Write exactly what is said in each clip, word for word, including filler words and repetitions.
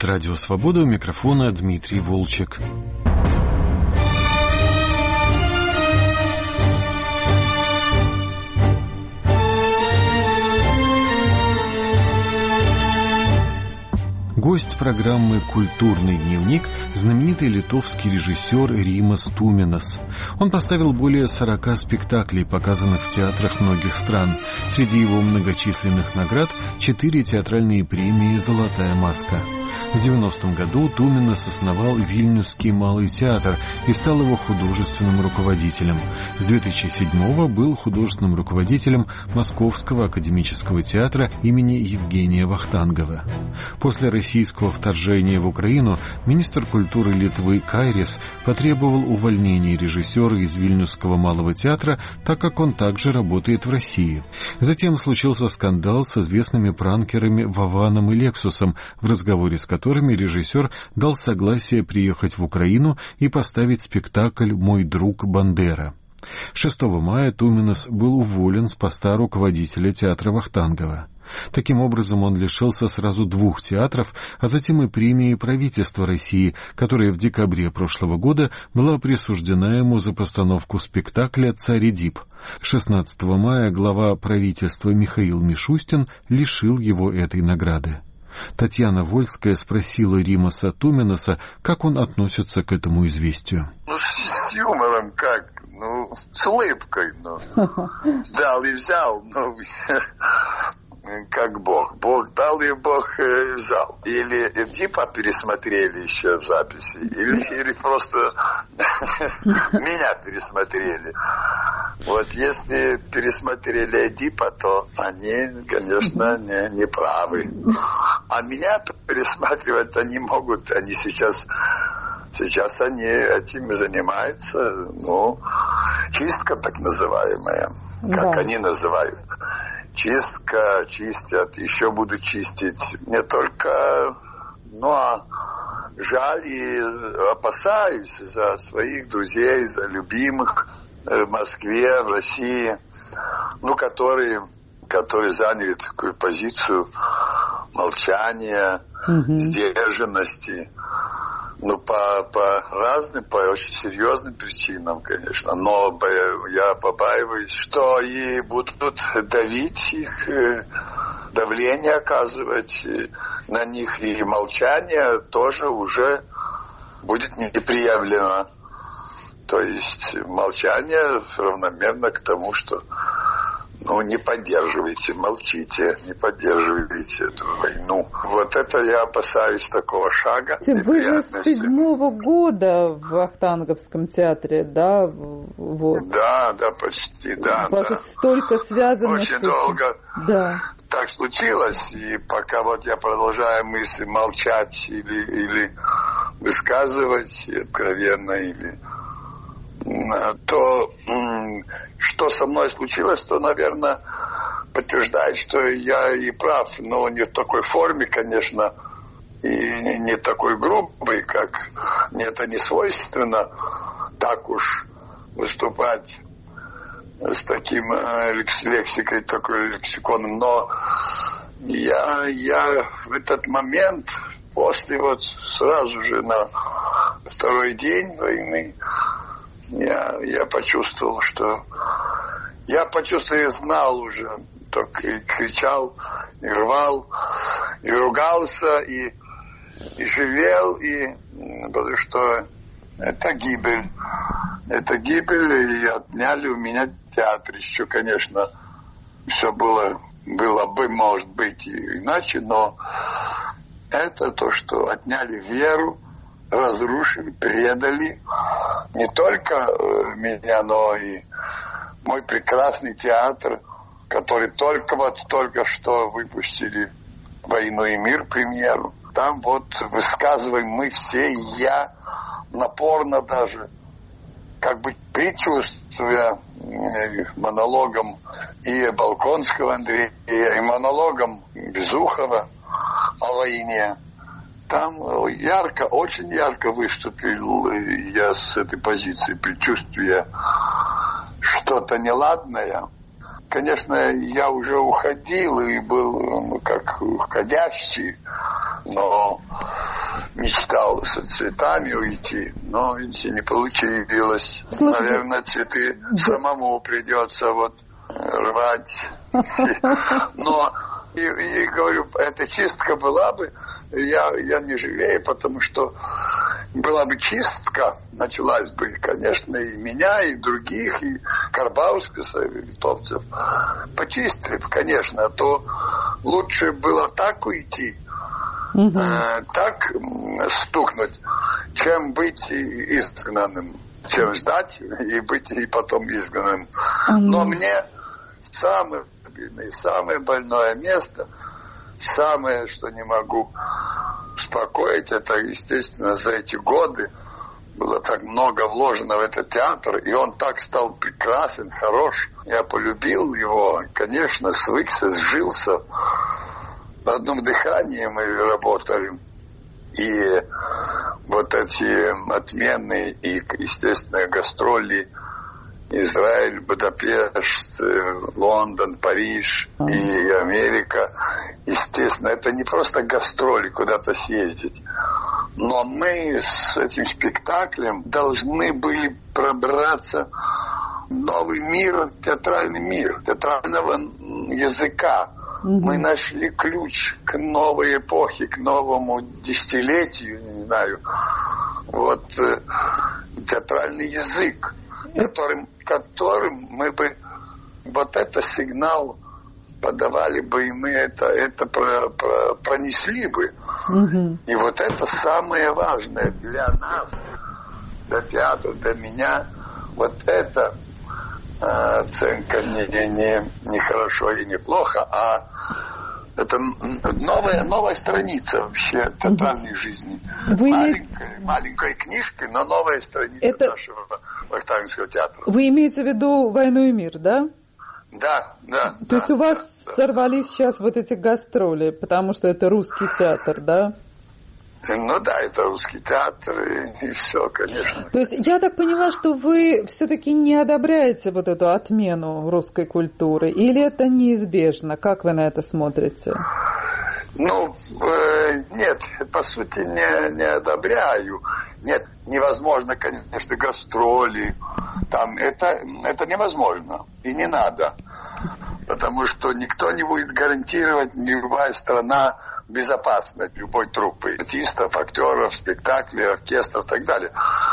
Это Радио Свобода, у микрофона Дмитрий Волчек. Гость программы «Культурный дневник» – знаменитый литовский режиссер Римас Туминас. Он поставил более сорока спектаклей, показанных в театрах многих стран. Среди его многочисленных наград – четыре театральные премии «Золотая маска». В девяностом году Туминас основал Вильнюсский малый театр и стал его художественным руководителем. С две тысячи седьмого был художественным руководителем Московского академического театра имени Евгения Вахтангова. После российского вторжения в Украину министр культуры Литвы Кайрис потребовал увольнения режиссера из Вильнюсского малого театра, так как он также работает в России. Затем случился скандал с известными пранкерами Вованом и Лексусом, в разговоре с которыми режиссер дал согласие приехать в Украину и поставить спектакль «Мой друг Бандера». шестого мая Туминас был уволен с поста руководителя театра Вахтангова. Таким образом, он лишился сразу двух театров, а затем и премии правительства России, которая в декабре прошлого года была присуждена ему за постановку спектакля «Царь Эдип». шестнадцатого мая глава правительства Михаил Мишустин лишил его этой награды. Татьяна Вольская спросила Римаса Туминаса, как он относится к этому известию. Ну, с, с юмором как? Ну, с улыбкой, ну. Дал и взял, ну, как Бог. Бог дал и Бог взял. Или Эдипа пересмотрели еще в записи, или, или просто меня пересмотрели. Вот если пересмотрели Эдипа, то они, конечно, не, не правы. А меня пересматривать они могут. Они сейчас, сейчас они этим занимаются. Ну, чистка так называемая, как да. Они называют. Чистка, чистят, еще будут чистить. Не только, ну, а жаль и опасаюсь за своих друзей, за любимых в Москве, в России, ну, которые, которые заняли такую позицию молчания, угу. сдержанности. Ну, по, по разным, по очень серьезным причинам, конечно. Но я побаиваюсь, что и будут давить их, давление оказывать на них. И молчание тоже уже будет неприемлемо. То есть молчание равномерно к тому, что ну, не поддерживайте, молчите, не поддерживайте эту войну. Вот это я опасаюсь такого шага. Вы же с седьмого года в Вахтанговском театре, да? Вот. Да, да, почти, да. У вас да. Столько связано. Очень долго да. так случилось, и пока вот я продолжаю мысли молчать или, или высказывать откровенно, или... то, что со мной случилось, то, наверное, подтверждает, что я и прав, но не в такой форме, конечно, и не такой грубой, как мне это не свойственно, так уж выступать с таким лексикой, такой лексиконом, но я, я в этот момент, после вот сразу же на второй день войны, Я, я почувствовал, что... Я почувствовал и знал уже. Только и кричал, и рвал, и ругался, и, и живел, и... Потому что это гибель. Это гибель, и отняли у меня театр. Еще, конечно, все было, было бы, может быть, и иначе, но это то, что отняли веру, разрушили, предали не только меня, но и мой прекрасный театр, который только вот только что выпустили «Войну и мир» премьеру. Там вот высказываем мы все, и я, напорно даже, как бы предчувствуя монологом и Балконского Андрея, и монологом Безухова о войне. Там ярко, очень ярко выступил я с этой позиции предчувствия что-то неладное. Конечно, я уже уходил и был ну, как уходящий, но мечтал с цветами уйти, но видите, не получилось. Слушайте, наверное, цветы самому придется вот рвать. Но и, и говорю, эта чистка была бы, я, я не жалею, потому что была бы чистка, началась бы, конечно, и меня, и других, и Карбаускаса, и литовцев. Почистили бы, конечно, а то лучше было так уйти, угу. э, так стукнуть, чем быть изгнанным, чем ждать и быть и потом изгнанным. Угу. Но мне самое обидное, самое больное место, самое, что не могу успокоить, это, естественно, за эти годы было так много вложено в этот театр, и он так стал прекрасен, хорош. Я полюбил его, конечно, свыкся, сжился. В одном дыхании мы работали. И вот эти отмены и, естественно, гастроли Израиль, Будапешт, Лондон, Париж и Америка. Естественно, это не просто гастроли, куда-то съездить. Но мы с этим спектаклем должны были пробраться в новый мир, театральный мир, театрального языка. Mm-hmm. Мы нашли ключ к новой эпохе, к новому десятилетию, не знаю. Вот театральный язык, которым, которым мы бы вот это сигнал подавали бы, и мы это, это про, про, пронесли бы. Mm-hmm. И вот это самое важное для нас, для театра, для меня. Вот это э, оценка не, не, не, не хорошо и не плохо, а это новая, новая страница вообще театральной mm-hmm. жизни. Вы маленькая, не... маленькая книжка, но новая страница это... нашего Вахтанговского театра. Вы имеете в виду «Войну и мир», да? Да, да. То да, есть у вас да, сорвались да. сейчас вот эти гастроли, потому что это русский театр, да? Ну да, это русский театр, и, и все, конечно. То есть я так поняла, что вы все-таки не одобряете вот эту отмену русской культуры, или это неизбежно? Как вы на это смотрите? Ну, э, нет, по сути, не, не одобряю. Нет, невозможно, конечно, гастроли. Там это, это невозможно. И не надо. Потому что никто не будет гарантировать, любая страна, безопасность любой труппы. Артистов, актеров, спектаклей, оркестров и так далее.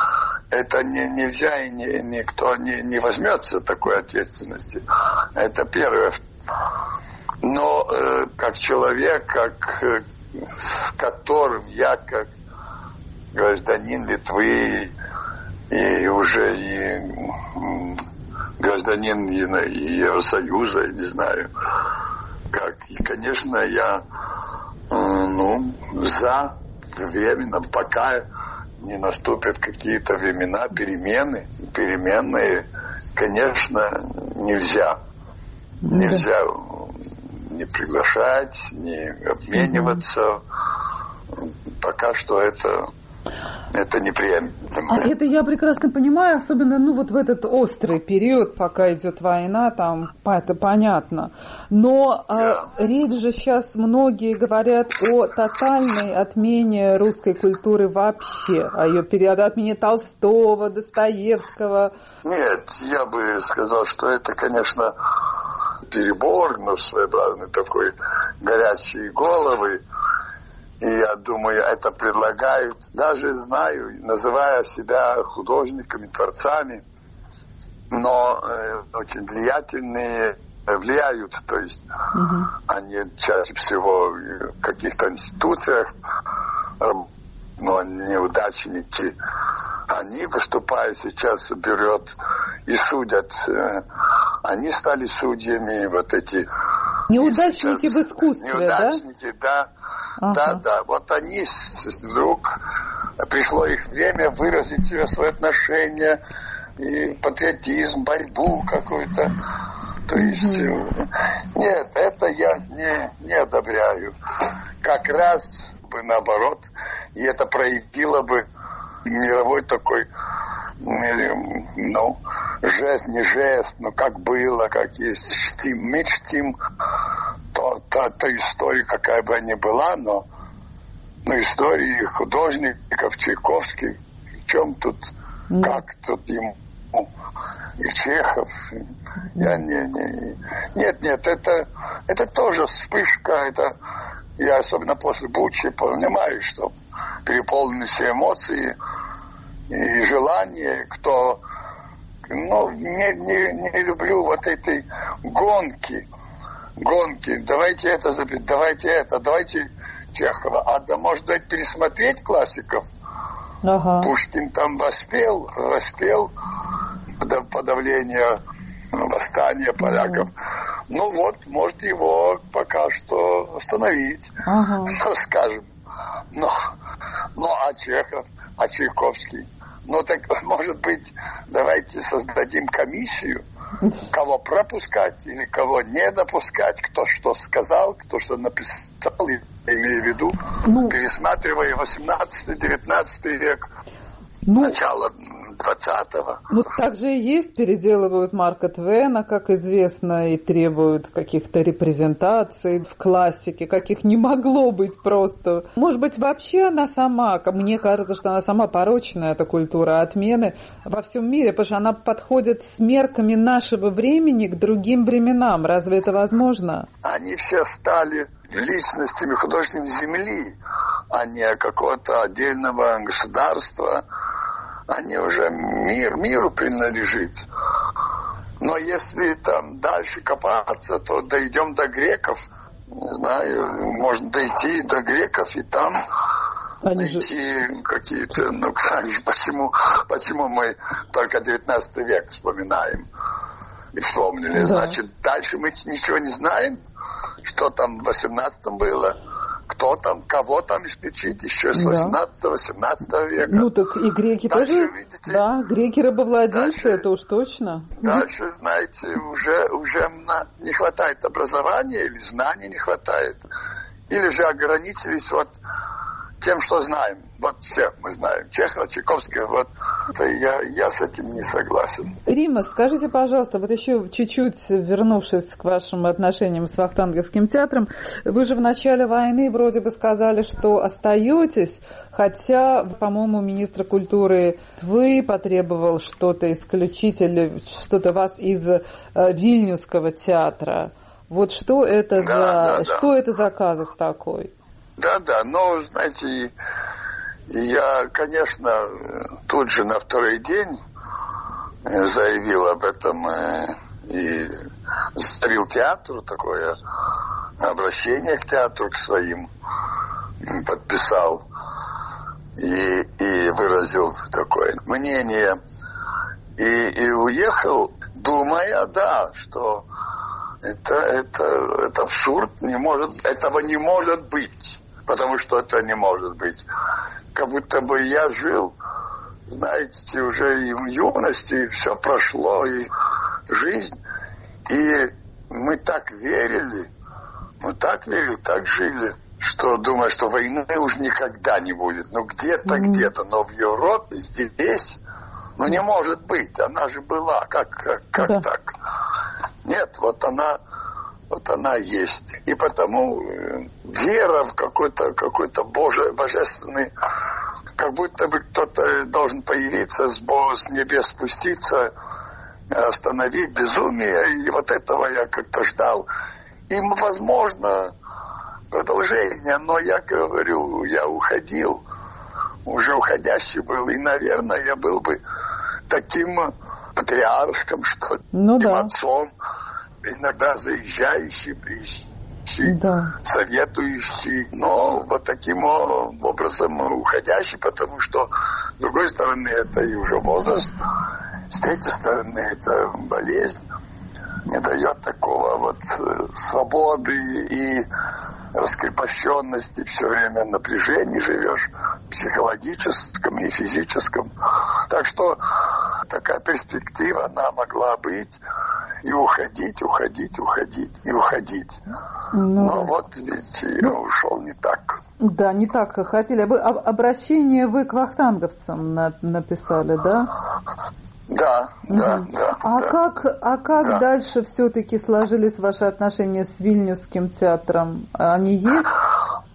Это не, нельзя, и не, никто не, не возьмется такой ответственности. Это первое. Но э, как человек, как, э, с которым я, как гражданин Литвы и, и уже и э, гражданин Евросоюза, не знаю, как, и, конечно, я э, ну, за временно, пока не наступят какие-то времена, перемены, переменные, конечно, нельзя. Нельзя не приглашать, не обмениваться. Пока что это, это неприемлемо. А это я прекрасно понимаю, особенно ну, вот в этот острый период, пока идет война, там это понятно. Но yeah. а, речь же сейчас многие говорят о тотальной отмене русской культуры вообще, о ее периоде отмене Толстого, Достоевского. Нет, я бы сказал, что это, конечно, перебор, но своеобразный такой горячие головы. И я думаю, это предлагают, даже знаю, называя себя художниками, творцами, но э, очень влиятельные, влияют, то есть угу. они чаще всего в каких-то институциях, но неудачники, они, выступая сейчас, берет и судят. Они стали судьями, вот эти... Неудачники в искусстве, неудачники, да? Ага. Да, да. Вот они вдруг, пришло их время выразить себе свои отношения, и патриотизм, борьбу какую-то. То есть, mm-hmm. нет, это я не, не одобряю. Как раз бы наоборот, и это проявило бы мировой такой, ну, жест, не жест, но как было, как есть. Чтим, мы чтим то, то, то историю, какая бы она ни была, но ну, истории художников, Чайковский. В чем тут, mm. как тут ему, и Чехов. Я не, не, нет, нет, это, это тоже вспышка, это, я особенно после Бучи понимаю, что переполнены все эмоции и желания, кто, ну, не, не, не люблю вот этой гонки, гонки, давайте это забить, давайте это, давайте Чехова, а да, может быть, пересмотреть классиков. Ага. Пушкин там воспел, воспел подавление восстания поляков. Ага. Ну вот, может его пока что остановить, ага. ну, скажем. Но, ну, а Чехов, а Чайковский? Ну, так, может быть, давайте создадим комиссию, кого пропускать или кого не допускать, кто что сказал, кто что написал, я имею в виду, ну, пересматривая восемнадцатый-девятнадцатый век, ну, начало двадцатого. Ну, так же и есть, переделывают Марка Твена, как известно, и требуют каких-то репрезентаций в классике, каких не могло быть просто. Может быть, вообще она сама, мне кажется, что она сама порочная, эта культура отмены во всем мире, потому что она подходит с мерками нашего времени к другим временам. Разве это возможно? Они все стали личностями художественной земли, а не какого-то отдельного государства. Они уже мир, миру принадлежит. Но если там дальше копаться, то дойдем до греков. Не знаю, можно дойти до греков и там Они найти же... какие-то... Ну, почему, почему мы только девятнадцатый век вспоминаем и вспомнили? Да. Значит, дальше мы ничего не знаем, что там в восемнадцатом было. Кто там, кого там исключить еще с восемнадцатого-восемнадцатого века. Ну так и греки дальше, тоже, видите, да, греки-рабовладельцы, это уж точно. Дальше, знаете, уже, уже не хватает образования или знаний не хватает. Или же ограничились вот тем, что знаем. Вот все мы знаем. Чехова, Чайковского, вот. Это я, я с этим не согласен. Римма, скажите, пожалуйста, вот еще чуть-чуть вернувшись к вашим отношениям с Вахтанговским театром, вы же в начале войны вроде бы сказали, что остаетесь, хотя, по-моему, министр культуры вы потребовал что-то исключить или что-то вас из э, Вильнюсского театра. Вот что это, да, за, да, что да. это за казус такой? Да, да, но, знаете, я, конечно, тут же на второй день заявил об этом и заявил театру такое обращение к театру, к своим, подписал и, и выразил такое мнение. И, и уехал, думая, да, что это, это, это абсурд, не может, этого не может быть. Потому что это не может быть. Как будто бы я жил, знаете, уже и в юности, все прошло, и жизнь. И мы так верили, мы так верили, так жили, что думаю, что войны уже никогда не будет. Ну, где-то, mm-hmm. где-то, но в Европе, здесь, ну, не может быть. Она же была, как, как, как mm-hmm. так? Нет, вот она... Вот она есть. И потому вера в какой-то, какой-то боже, божественный, как будто бы кто-то должен появиться, с, с небес спуститься, остановить безумие. И вот этого я как-то ждал. И, возможно, продолжение. Но я говорю, я уходил, уже уходящий был. И, наверное, я был бы таким патриархом, что ну, таким да. отцом, иногда заезжающий, приезжающий, да. советующий, но вот таким образом уходящий, потому что, с другой стороны, это и уже возраст, с третьей стороны, это болезнь, не дает такого вот свободы и раскрепощенности, все время в напряжении живешь, психологическом и физическом. Так что такая перспектива, она могла быть, и уходить, уходить, уходить, и уходить. Ну, но вот ведь я ушел не так. Да, не так, как хотели. Вы обращение вы к вахтанговцам на, написали, да? Да, да, угу. да. А да. как, а как да. дальше все-таки сложились ваши отношения с Вильнюсским театром? Они есть?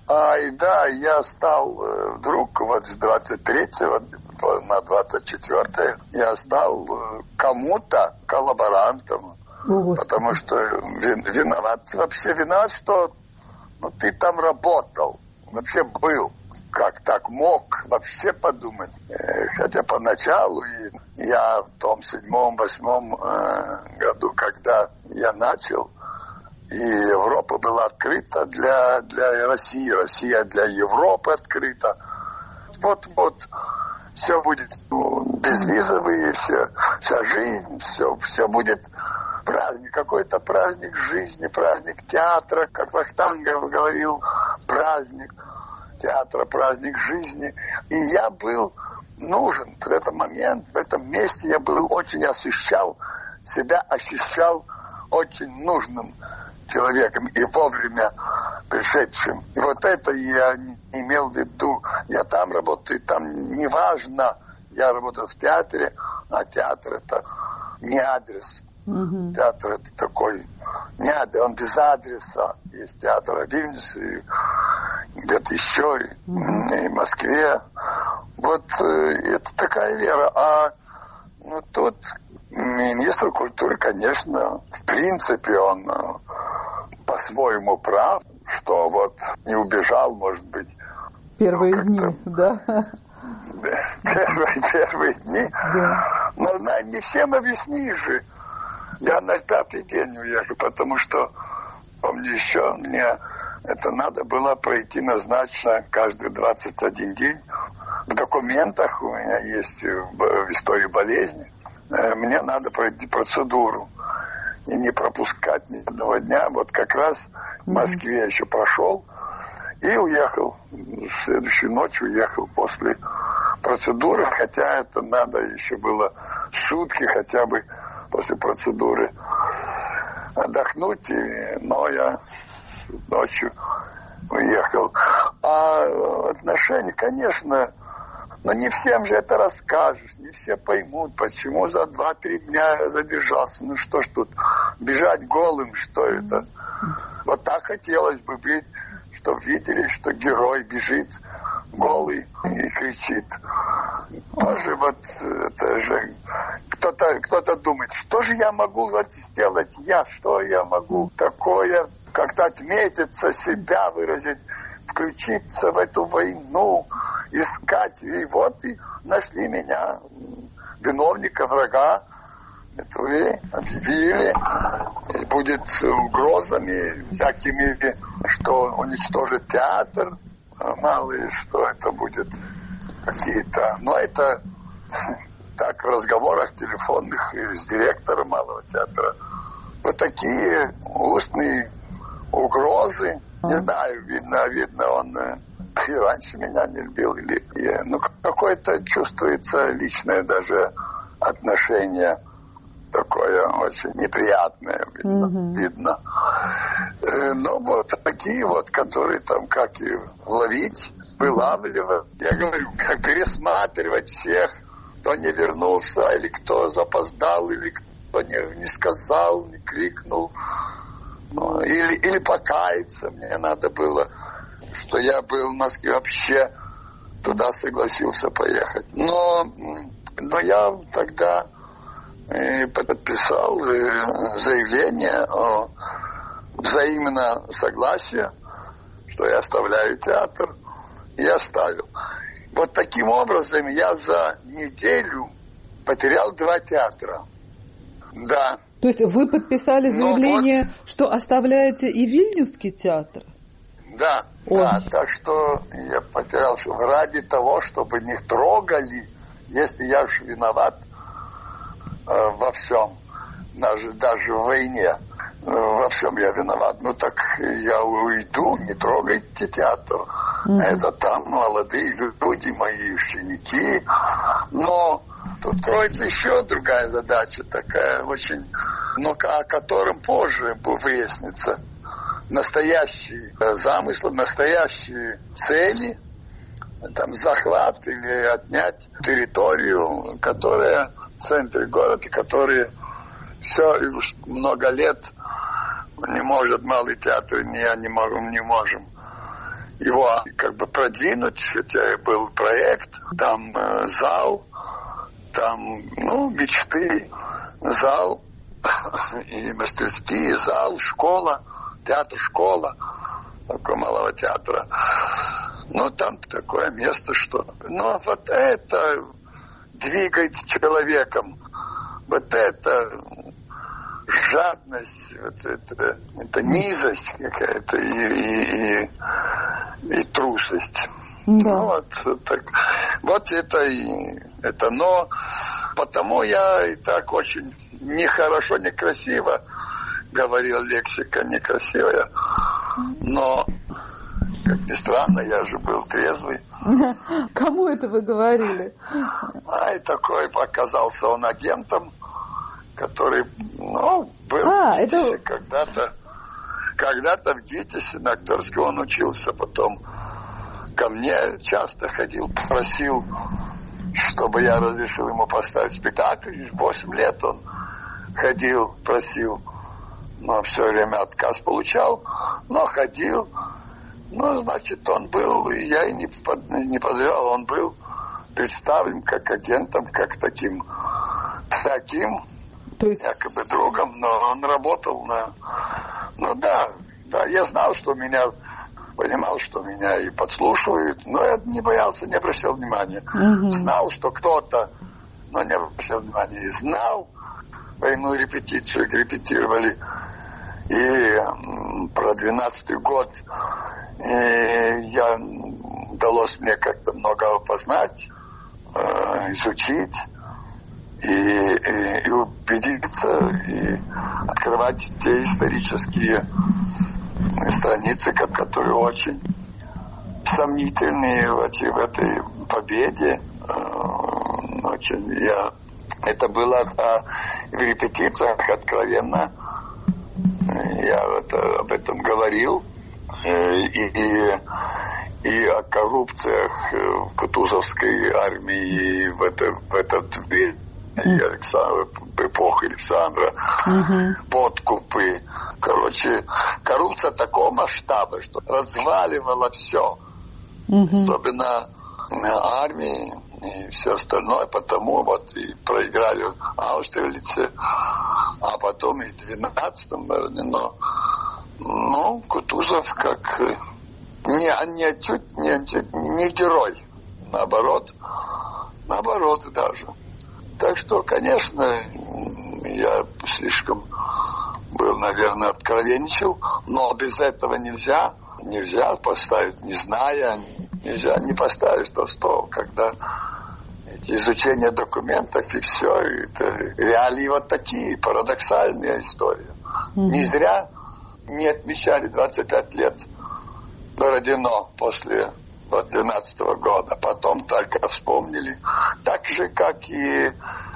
А, и да, я стал э, вдруг вот с двадцать третьего на двадцать четвёртое я стал э, кому-то коллаборантом. О, потому что вин, виноват, вообще виноват, что ну, ты там работал, вообще был. Как так мог вообще подумать? Э, хотя поначалу и я в том седьмом, восьмом э, году, когда я начал, и Европа была открыта для, для России, Россия для Европы открыта. Вот-вот все будет ну, безвизовые, все, вся жизнь, все, все будет праздник, какой-то праздник жизни, праздник театра, как Вахтангов говорил, праздник театра, праздник жизни. И я был нужен в этот момент, в этом месте я был очень, ощущал себя, ощущал очень нужным человеком и вовремя пришедшим. И вот это я не имел в виду. Я там работаю, там неважно. Я работаю в театре, а театр это не адрес. Mm-hmm. Театр это такой не адрес, он без адреса. Есть театр в Вильнюсе, где-то еще, и, mm-hmm. и в Москве. Вот э, это такая вера. А ну, тут министр культуры, конечно, в принципе, он по-своему прав, что вот не убежал, может быть. Первые ну, дни, да? Первые, первые дни. Да. Но на, не всем объяснишь же. Я на пятый день уехал, потому что, помню еще, мне это надо было пройти назначено каждый двадцать один день. В документах у меня есть в истории болезни. Мне надо пройти процедуру и не пропускать ни одного дня. Вот как раз в Москве я еще прошел и уехал. Следующую ночь уехал после процедуры, хотя это надо еще было сутки хотя бы после процедуры отдохнуть. Но я ночью уехал. А отношения, конечно, но не всем же это расскажешь, не все поймут, почему за два-три дня задержался. Ну что ж тут, бежать голым, что это? Вот так хотелось бы быть, чтобы видели, что герой бежит голый и кричит. Тоже вот это же кто-то, кто-то думает, что же я могу вот сделать я, что я могу такое, как-то отметиться, себя выразить, включиться в эту войну, искать. И вот и нашли меня, виновника, врага. Это вы объявили. И будет угрозами всякими, что уничтожит театр. Мало ли, что это будет какие-то... Но это так в разговорах телефонных с директором Малого театра. Вот такие устные угрозы. Не знаю, видно, видно, он и раньше меня не любил. Или, ну, какое-то чувствуется личное даже отношение такое очень неприятное, видно. Mm-hmm. видно. Ну, вот такие вот, которые там, как и ловить, вылавливать. Я говорю, как пересматривать всех, кто не вернулся, или кто запоздал, или кто не, не сказал, не крикнул. Ну, или, или покаяться. Мне надо было, что я был в Москве, вообще туда согласился поехать. Но, но я тогда э, подписал э, заявление о взаимном согласии, что я оставляю театр, и я оставил. Вот таким образом я за неделю потерял два театра. Да. То есть вы подписали заявление, вот, что оставляете и Вильнюсский театр? Да, Ой. да, так что я потерял, что ради того, чтобы не трогали, если я уж виноват э, во всем, даже, даже в войне, э, во всем я виноват, ну так я уйду, не трогайте театр. Mm-hmm. Это там молодые люди, мои ученики, но тут кроется еще другая задача, такая очень, но о котором позже выяснится. Настоящие замыслы, настоящие цели, там захват или отнять территорию, которая в центре города, которая все много лет не может Малый театр, не я не могу, не можем его как бы продвинуть, хотя был проект, там э, зал, там, ну, мечты, зал, и мастерские, зал, школа, театр, школа, такого малого театра. Ну, там такое место, что... Но вот это двигает человеком, вот это жадность, вот это, это низость какая-то и, и, и, и трусость. Да. Ну, вот, так, вот это и это. Но потому я и так очень нехорошо, некрасиво говорил, лексика некрасивая. Но, как ни странно, я же был трезвый. Кому это вы говорили? А и такой оказался он агентом, который, ну, был а, в ГИТИСе это... когда-то. Когда-то в ГИТИСе на актерском он учился, потом ко мне часто ходил, просил, чтобы я разрешил ему поставить спектакль. Восемь лет он ходил, просил, но все время отказ получал, но ходил. Ну, значит, он был, и я и не, под, не подрял, он был представлен как агентом, как таким, таким, то есть... якобы другом, но он работал на... Ну да, да, я знал, что меня... Понимал, что меня и подслушивают, но я не боялся, не обращал внимания. Uh-huh. Знал, что кто-то, но не обращал внимания. И знал, военную репетицию репетировали. И м, про двенадцатый год и я, удалось мне как-то много познать, э, изучить и, и, и убедиться, и открывать те исторические страницы, которые очень сомнительные в этой победе. Очень я... Это было а, в репетициях откровенно. Я это, об этом говорил. И, и, и о коррупциях в Кутузовской армии и в, это, в этот век. И Александр, эпохи Александра, uh-huh. подкупы. Короче, коррупция такого масштаба, что разваливала все. Uh-huh. Особенно армии и все остальное. Потому вот и проиграли в Аустерлице, а потом и в двенадцатом, но, ну, Кутузов как не, не, чуть, не, не герой. Наоборот, наоборот даже. Так что, конечно, я слишком был, наверное, откровенничал, но без этого нельзя, нельзя поставить, не зная, нельзя не поставить то стол, когда изучение документов и все, это реалии вот такие, парадоксальные истории. Mm-hmm. Не зря не отмечали двадцать пять лет Бородино после двенадцатого года, потом только вспомнили. Так же, как и э,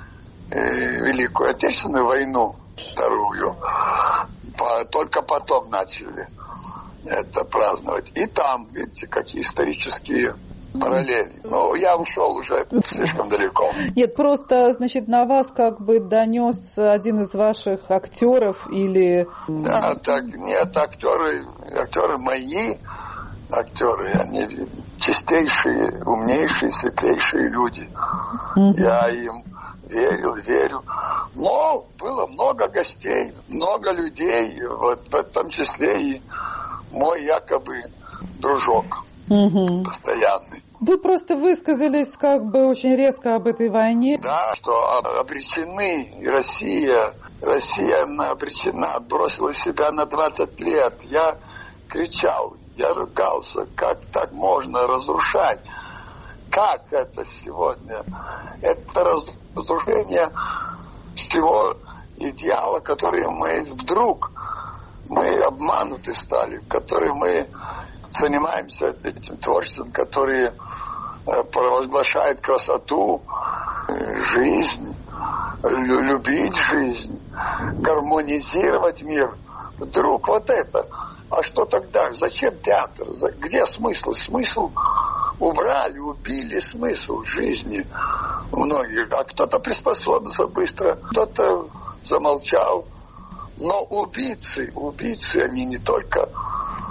Великую Отечественную войну, вторую, по, только потом начали это праздновать. И там, видите, какие исторические параллели. Но я ушел уже слишком далеко. Нет, просто, значит, на вас как бы донес один из ваших актеров или... Да, так, нет, актеры, актеры мои, актеры, они чистейшие, умнейшие, светлейшие люди. Mm-hmm. Я им верил, верю. Но было много гостей, много людей, вот в том числе и мой якобы дружок mm-hmm. постоянный. Вы просто высказались как бы очень резко об этой войне. Да, что обречены, и Россия, Россия обречена, отбросила себя на двадцать лет. Я кричал, я ругался, как так можно разрушать? Как это сегодня? Это разрушение всего идеала, который мы вдруг, мы обмануты стали, который мы занимаемся этим творчеством, который провозглашает красоту, жизнь, любить жизнь, гармонизировать мир. Вдруг вот это. А что тогда? Зачем театр? Где смысл? Смысл убрали, убили смысл жизни многих. А кто-то приспособился быстро, кто-то замолчал. Но убийцы, убийцы, они не только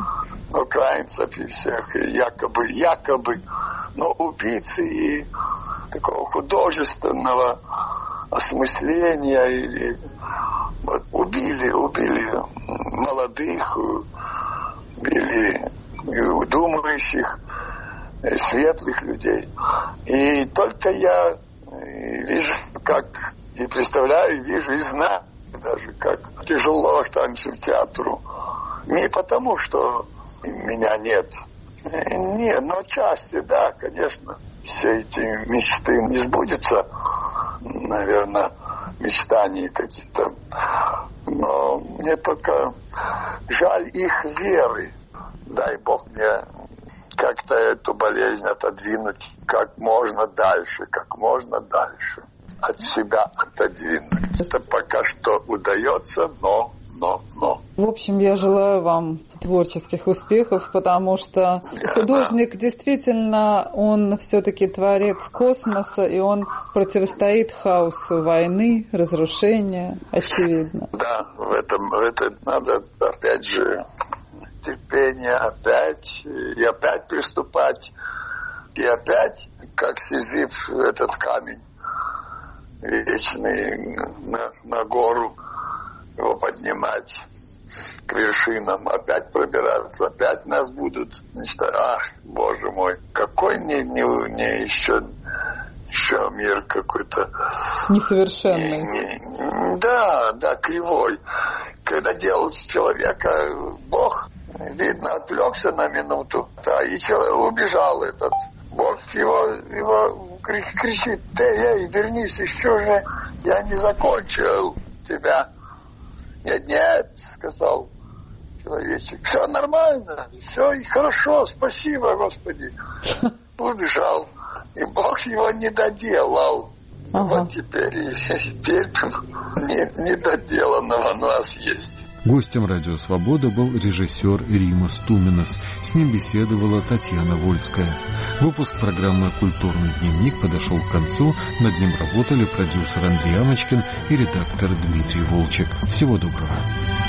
украинцев и всех, и якобы, якобы, но убийцы и такого художественного осмысления или вот, убили, убили молодых, убили думающих, светлых людей. И только я вижу, как и представляю, и вижу, и знаю даже, как тяжело танцу театру. Не потому, что меня нет. Нет, но отчасти, да, конечно, все эти мечты не сбудутся, наверное, мечтания какие-то. Но мне только жаль их веры. Дай Бог мне как-то эту болезнь отодвинуть как можно дальше, как можно дальше. От себя отодвинуть. Это пока что удается, но, но, но. В общем, я желаю вам творческих успехов, потому что художник действительно, он все-таки творец космоса, и он противостоит хаосу войны, разрушения, очевидно. Да, в этом, в этом надо, опять же, терпение, опять, и опять приступать, и опять, как Сизиф, этот камень вечный на, на гору, его поднимать к вершинам, опять пробираться, опять нас будут мечтать. Ах, Боже мой, какой не, не, не еще, еще мир какой-то несовершенный. Не, не, да, да, кривой. Когда делал человека Бог, видно, отвлекся на минуту, да, и человек убежал этот. Бог его, его кричит: ты, эй, вернись, еще же я не закончил тебя. Нет, нет, сказал человечек, все нормально, все и хорошо, спасибо, Господи. Убежал, и Бог его не доделал. Ага. Вот теперь, теперь не, недоделанного у нас есть. Гостем «Радио Свобода» был режиссер Римас Туминас. С ним беседовала Татьяна Вольская. Выпуск программы «Культурный дневник» подошел к концу. Над ним работали продюсер Андрей Амочкин и редактор Дмитрий Волчек. Всего доброго.